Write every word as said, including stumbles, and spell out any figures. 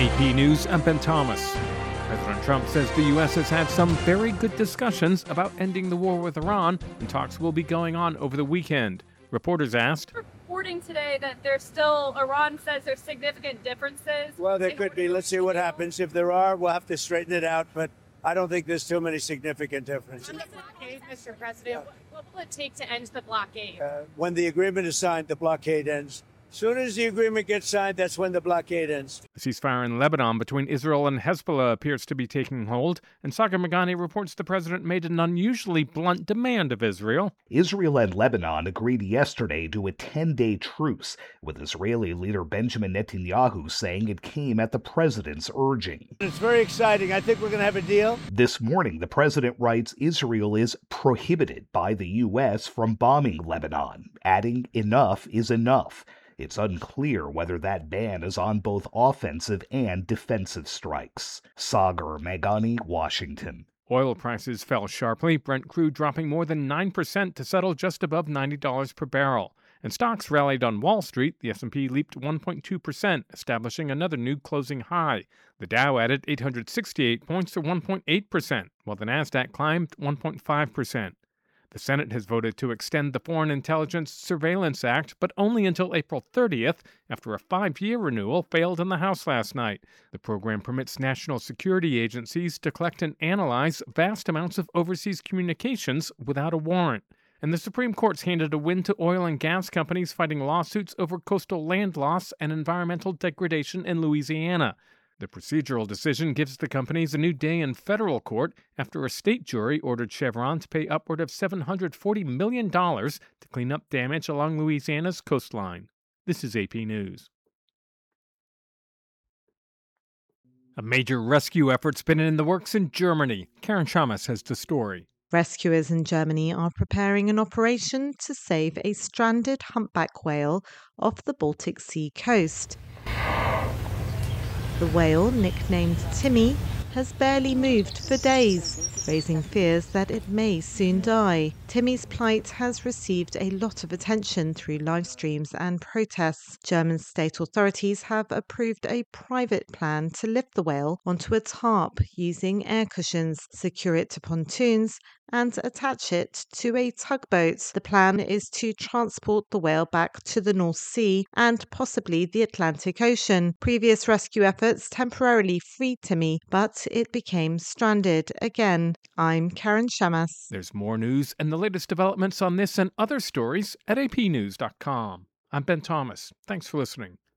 A P News, I'm Ben Thomas. President Trump says the U S has had some very good discussions about ending the war with Iran, and talks will be going on over the weekend. Reporters asked, reporting today that there's still, Iran says there's significant differences. Well, there could be. Let's see what happens. If there are, we'll have to straighten it out, but I don't think there's too many significant differences. On the blockade, Mister President, what will it take to end the blockade? Uh, when the agreement is signed, the blockade ends. As soon as the agreement gets signed, that's when the blockade ends. The ceasefire in Lebanon between Israel and Hezbollah appears to be taking hold, and Sagar Meghani reports the president made an unusually blunt demand of Israel. Israel and Lebanon agreed yesterday to a ten-day truce, with Israeli leader Benjamin Netanyahu saying it came at the president's urging. It's very exciting. I think we're going to have a deal. This morning, the president writes Israel is prohibited by the U S from bombing Lebanon, adding enough is enough. It's unclear whether that ban is on both offensive and defensive strikes. Sagar Meghani, Washington. Oil prices fell sharply, Brent crude dropping more than nine percent to settle just above ninety dollars per barrel. And stocks rallied on Wall Street. The S and P leaped one point two percent, establishing another new closing high. The Dow added eight hundred sixty-eight points to one point eight percent, while the Nasdaq climbed one point five percent. The Senate has voted to extend the Foreign Intelligence Surveillance Act, but only until April thirtieth, after a five-year renewal failed in the House last night. The program permits national security agencies to collect and analyze vast amounts of overseas communications without a warrant. And the Supreme Court's handed a win to oil and gas companies fighting lawsuits over coastal land loss and environmental degradation in Louisiana. The procedural decision gives the companies a new day in federal court after a state jury ordered Chevron to pay upward of seven hundred forty million dollars to clean up damage along Louisiana's coastline. This is A P News. A major rescue effort's been in the works in Germany. Karen Chamas has the story. Rescuers in Germany are preparing an operation to save a stranded humpback whale off the Baltic Sea coast. The whale, nicknamed Timmy, has barely moved for days, raising fears that it may soon die. Timmy's plight has received a lot of attention through live streams and protests. German state authorities have approved a private plan to lift the whale onto a tarp using air cushions, secure it to pontoons, and attach it to a tugboat. The plan is to transport the whale back to the North Sea and possibly the Atlantic Ocean. Previous rescue efforts temporarily freed Timmy, but it became stranded again. I'm Karen Chamas. There's more news and the latest developments on this and other stories at A P news dot com. I'm Ben Thomas. Thanks for listening.